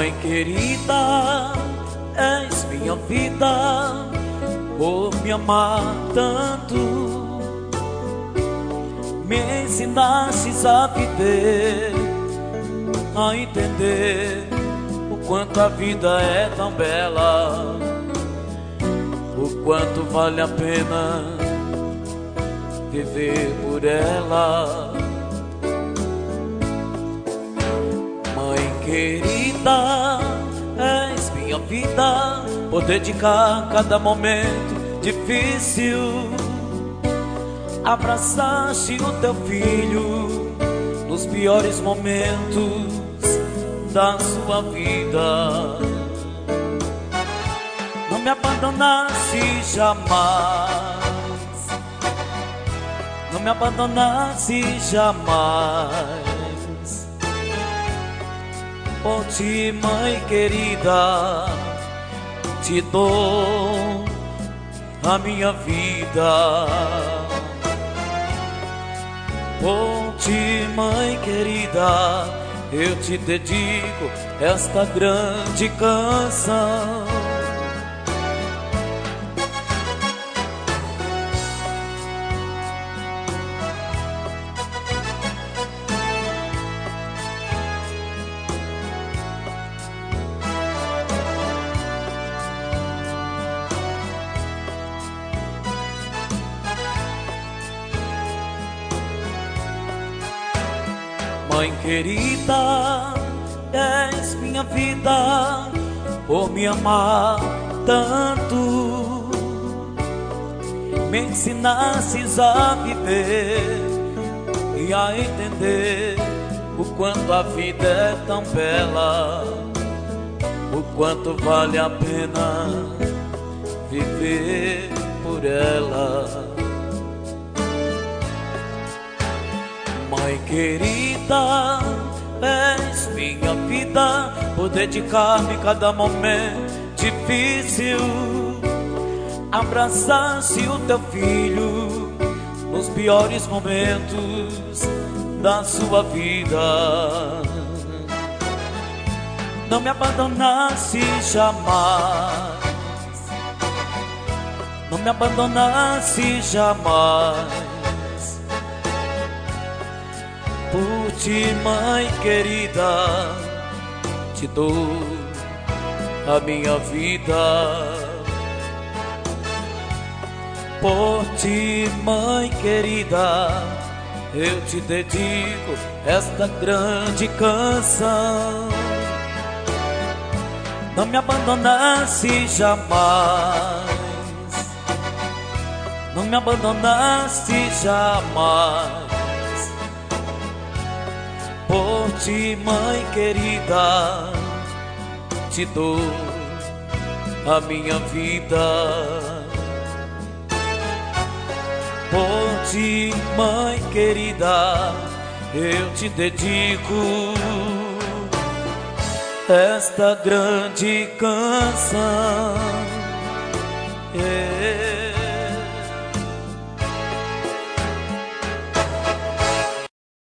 Mãe querida, és minha vida, por me amar tanto. Me ensinastes a viver, a entender o quanto a vida é tão bela, o quanto vale a pena viver por ela. Mãe querida, és minha vida, por dedicar cada momento difícil. Abraçaste o teu filho nos piores momentos da sua vida. Não me abandonaste jamais, não me abandonaste jamais. Por ti, mãe querida, te dou a minha vida. Por ti, mãe querida, eu te dedico esta grande canção. Mãe querida, és minha vida, por me amar tanto. Me ensinastes a viver e a entender o quanto a vida é tão bela, o quanto vale a pena viver por ela. Mãe querida, és minha vida, por dedicar-me cada momento difícil. Abraçaste o teu filho nos piores momentos da sua vida. Não me abandonaste jamais, não me abandonaste jamais. Por ti, mãe querida, te dou a minha vida. Por ti, mãe querida, eu te dedico esta grande canção. Não me abandonaste jamais, não me abandonaste jamais. Por ti, mãe querida, te dou a minha vida. Por ti, mãe querida, eu te dedico esta grande canção.